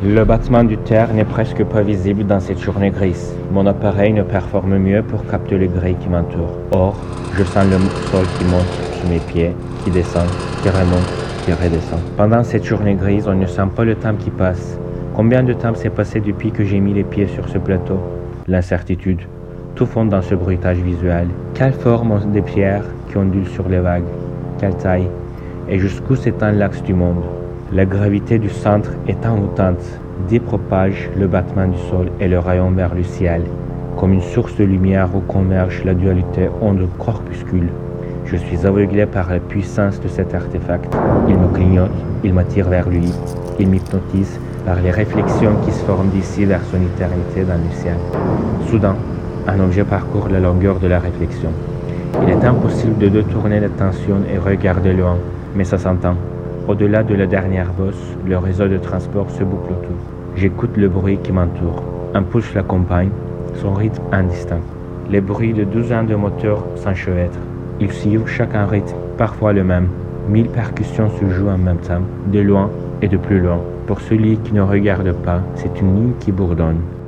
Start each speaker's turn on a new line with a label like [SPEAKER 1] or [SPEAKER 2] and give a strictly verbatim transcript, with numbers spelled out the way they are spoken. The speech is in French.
[SPEAKER 1] Le battement du terre n'est presque pas visible dans cette journée grise. Mon appareil ne performe mieux pour capter le gris qui m'entoure. Or, je sens le sol qui monte sous mes pieds, qui descend, qui remonte, qui redescend. Pendant cette journée grise, on ne sent pas le temps qui passe. Combien de temps s'est passé depuis que j'ai mis les pieds sur ce plateau? L'incertitude. Tout fond dans ce bruitage visuel. Quelle forme ont des pierres qui ondulent sur les vagues? Quelle taille? Et jusqu'où s'étend l'axe du monde? La gravité du centre est envoûtante, dépropage le battement du sol et le rayon vers le ciel, comme une source de lumière où converge la dualité onde-corpuscule. Je suis aveuglé par la puissance de cet artefact. Il me clignote, il m'attire vers lui, il m'hypnotise par les réflexions qui se forment d'ici vers son éternité dans le ciel. Soudain, un objet parcourt la longueur de la réflexion. Il est impossible de détourner l'attention et regarder loin, mais ça s'entend. Au-delà de la dernière bosse, le réseau de transport se boucle autour. J'écoute le bruit qui m'entoure. Un push l'accompagne, son rythme indistinct. Les bruits de douzaines de moteurs s'enchevêtrent. Ils suivent chacun rythme, parfois le même. Mille percussions se jouent en même temps, de loin et de plus loin. Pour celui qui ne regarde pas, c'est une nuit qui bourdonne.